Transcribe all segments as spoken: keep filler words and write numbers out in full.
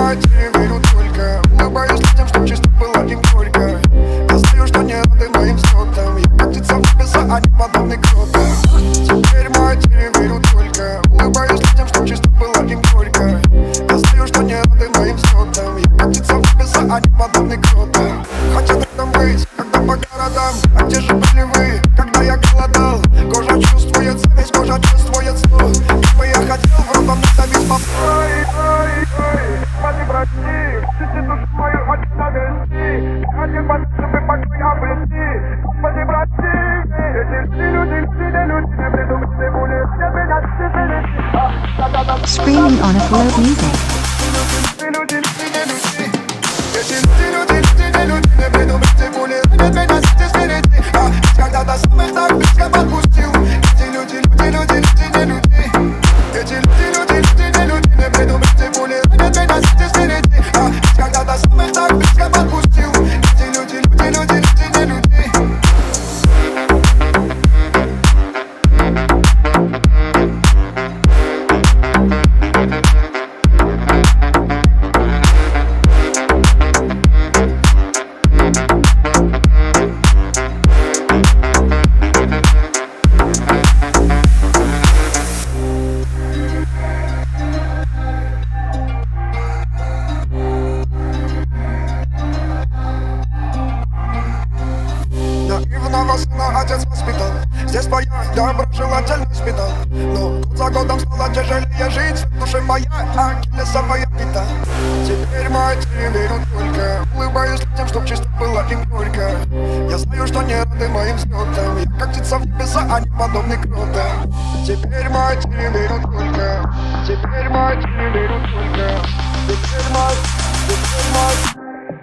матери верю только. Улыбаюсь людям, что чисто была им горько. Я знаю, что не рады моим взлетам. Я как птица в небеса, а не подобный крота. Теперь матери верю только. Улыбаюсь людям, что чисто была им горько. Я знаю, что не рады моим взлетам. Я как птица в небеса, а не подобный крота. Хотят там быть, когда по городам. А где же были вы, когда я голодал? Кожа чувствует зависть, кожа чувствует зло. Как бы я хотел в ротом не давить по... Ой, ой, ой, Господи, прости, чисти душу мою от зависти. Один под, чтобы покой обрести. Господи, прости, эти люди, люди, люди, люди, не придумали боли. Все меня стыдили. Screaming on a flow music. Люди, люди, люди, эти люди, люди, люди, люди, не придумали боли. Нет меня стыдили. Когда-то самых так близко подпустил. Эти люди, люди, люди, люди, не люди. Эти люди, люди, люди, не люди, не придумали боли. Нет меня стыдили. Когда-то самых так близко подпустил. Эти люди, люди, люди, люди, не люди. Наивного сына отец воспитал. Здесь моя доброжелательный спитал. Но год за годом стало тяжелее жить. В душе моя ахиллесовая пята. Теперь матери верю только. Улыбаюсь людям, чтоб чисто было им горько. Я знаю, что не рады моим взлетам. Я как птица в небеса, а не подобный крота. Теперь матери верю только. Теперь матери верю только. Теперь мать, теперь мать.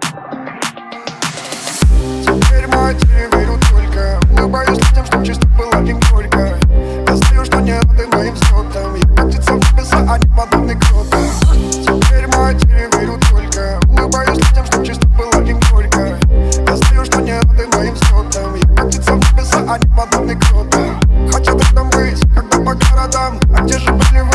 Теперь матери верю только. Улыбаюсь людям, что чисто было им горько. Я знаю, что не рады моим взлетам. Я как птица в небеса, а не подобный крота. Теперь матери верю только. Улыбаюсь людям, что чисто было им горько. Я знаю, что не рады моим взлетам. Я как птица в небеса, а не подобный крота. Хотят там быть, когда по городам. А где же были вы?